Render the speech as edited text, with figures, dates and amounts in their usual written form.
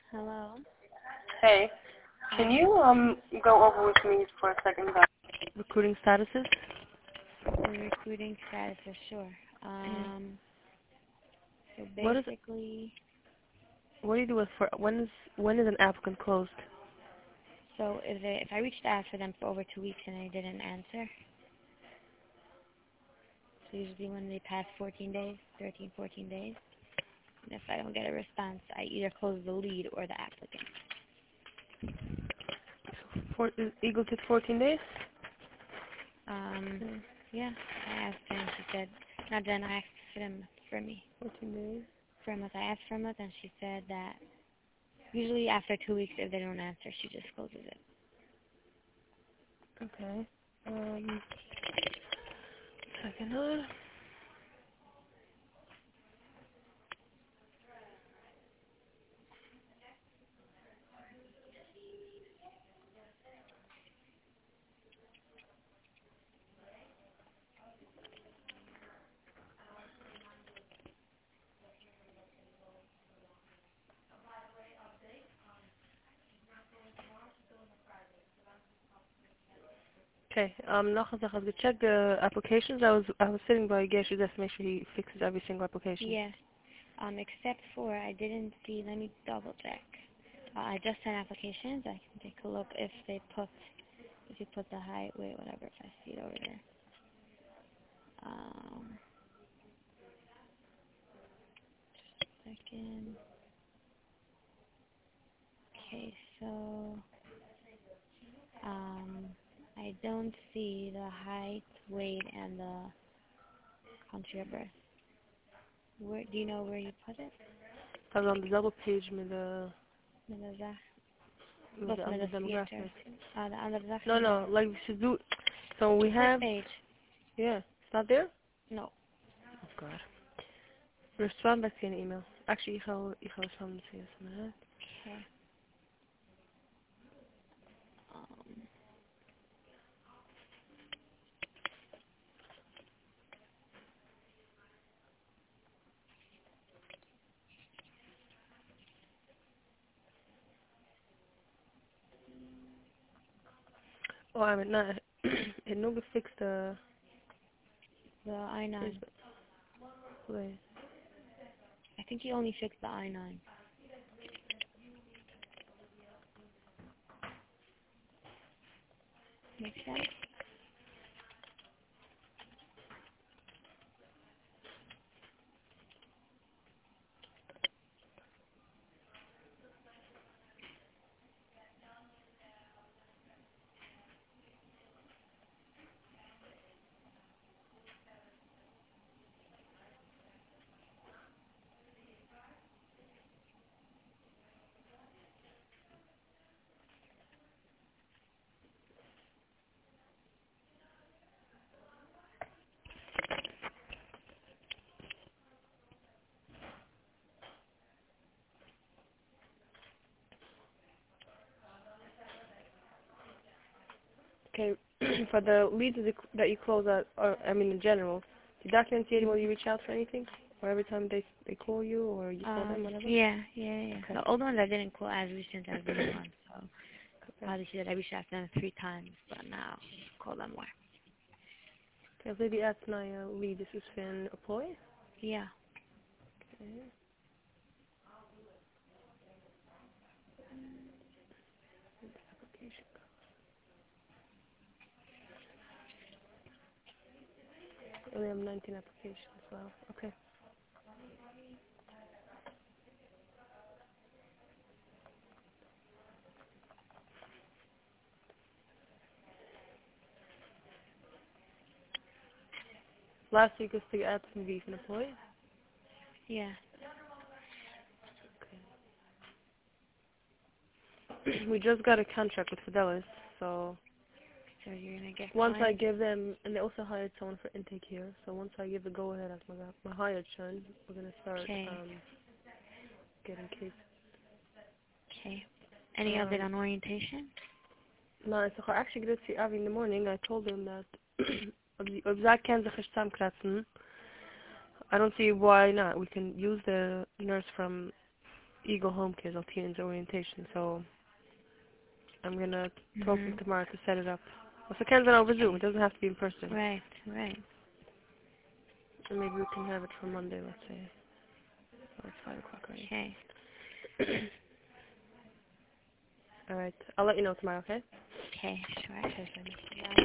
Hello. Hey, can Hi. you go over with me for a second the recruiting statuses? The recruiting status for sure. So What is basically, what do you do with for when is an applicant closed? so if I reached out for them for over 2 weeks and they didn't answer, so usually when they pass 14 days, 13, 14 days, and if I don't get a response, I either close the lead or the applicant. Is equal to 14 days? Um, Okay, yeah, I asked her and she said, not then I asked for them for me. 14 days. For a month, I asked for a month and she said that usually after 2 weeks if they don't answer, she just closes it. Okay. Second. Okay. Noch eine Sache. I've checked the applications. I was sitting by Geshe just to make sure he fixes every single application. Yeah. Except for I didn't see. Let me double check. I just sent applications. I can take a look if you put the height, weight, whatever. If I see it over there. Um, Second. Okay, so I don't see the height, weight, and the country of birth. Where do you know where you put it? I was on the double page Met de zaak. with Wat the met under de theater. demographics. De andere zaak No, niet no. daar. Like we should do. So we First have. page. Yeah. It's not there. No. Oh God. Respond back to an email. Actually, ik ga respond to you. Okay. Um, Oh, I mean, not. It no good fix the. the I-9. Wait. I think he only fixed the I-9. Make sense? Okay. For the leads that you close out, or I mean in general, the documents you will you reach out for anything, or every time they call you or you call them, whatever. Yeah. Okay. The old ones I didn't call as recent as the new ones, so Okay. probably should I reached out to them 3 times, but now call them more. Okay. Lady at my lead. This is Finn employee. Yeah. Okay. Application. Only have 19 applications. Wow. Okay. Last week was the add some beef and employee. Yeah. Okay. We just got a contract with Fidelis, so. So you're gonna get Once I clients? give them, and they also hired someone for intake here, so once I give the go-ahead at my hired son, we're going to start Okay. getting cases. Okay. Any update on orientation? No, so actually good to see Avi in the morning. I told him that if Zach can sich zusammenkratzen, I don't see why not. We can use the nurse from Eagle Home Kids or Teens Orientation, so I'm gonna talk to him Mhm. tomorrow to set it up. Well, so it can be over Zoom. It doesn't have to be in person. Right. Right. And maybe we can have it for Monday, let's say. Oh, it's 5 o'clock already. Okay. Alright. I'll let you know tomorrow, okay? Okay. Sure. Okay, fine. Bye.